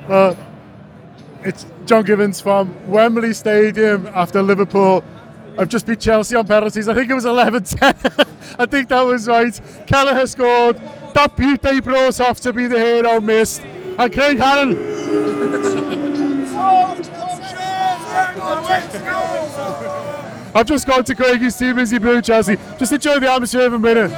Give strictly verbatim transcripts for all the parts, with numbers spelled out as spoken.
Uh, it's John Givens from Wembley Stadium after Liverpool. I've just beat Chelsea on penalties. I think it was eleven ten. I think that was right. Kelleher scored. That Butte brought off to be the hero missed. And Craig Hannon. I've just gone to Craigie's team as he blew Chelsea. Just enjoy the atmosphere of a minute.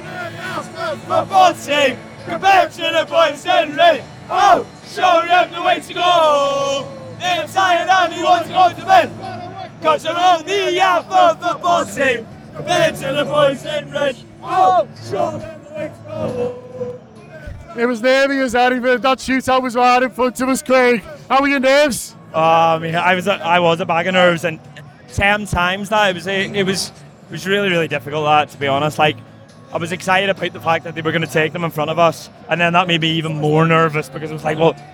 Football team, compared to the boys in red. Oh, show them the way to go. They're tired and he wants to go to bed. Cause they're on the Alpha football team, compared to the boys in red. Oh, show them the way to go. It was nervy as anything. That shootout was right in front of us, Craig. How were your nerves? Oh, I mean, I was a, I was a bag of nerves, and ten times that it was it was it was really really difficult. That, to be honest, like I was excited about the fact that they were going to take them in front of us, and then that made me even more nervous because it was like, well,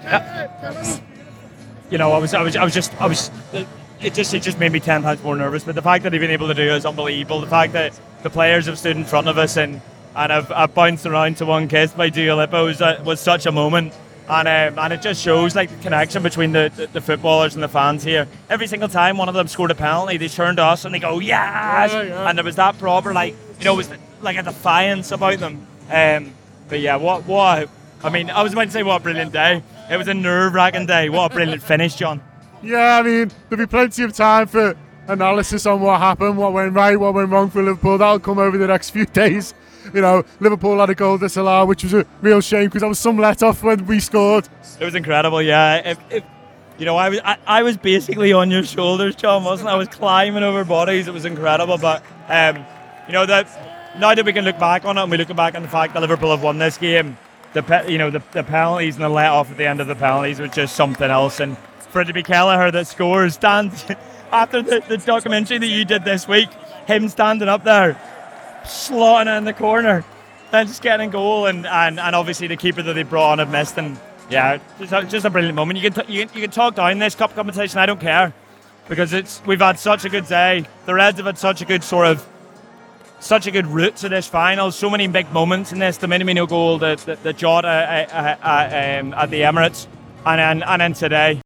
you know, I was I was I was just I was it just it just made me ten times more nervous. But the fact that they've been able to do it is unbelievable. The fact that the players have stood in front of us and and have, have bounced around to one kiss by Dua Lipa was uh, was such a moment. And um, and it just shows like the connection between the, the, the footballers and the fans here. Every single time one of them scored a penalty, they turned to us and they go, yes! Yeah, yeah. And there was that proper, like, you know, it was like a defiance about them. Um, but yeah, what, what, I mean, I was about to say what a brilliant day. It was a nerve-wracking day. What a brilliant finish, John. Yeah, I mean, there'll be plenty of time for analysis on what happened, what went right, what went wrong for Liverpool. That'll come over the next few days. You know, Liverpool had a goal disallowed, which was a real shame because that was some let-off when we scored. It was incredible, yeah. If, if, you know, I was I, I was basically on your shoulders, John, wasn't I? I was climbing over bodies. It was incredible. But, um, you know, that now that we can look back on it and we look back on the fact that Liverpool have won this game, the pe- you know the, the penalties and the let-off at the end of the penalties was just something else. And for it to be Kelleher that scores, stands after the, the documentary that you did this week, him standing up there, slotting it in the corner, then just getting a goal, and, and, and obviously the keeper that they brought on have missed, and yeah, just a, just a brilliant moment. You can, t- you can you can talk down this cup competition, I don't care, because it's we've had such a good day. The Reds have had such a good sort of such a good route to this final. So many big moments in this. The Minamino goal, the the, the Jota uh, uh, uh, um, at the Emirates, and then and then today.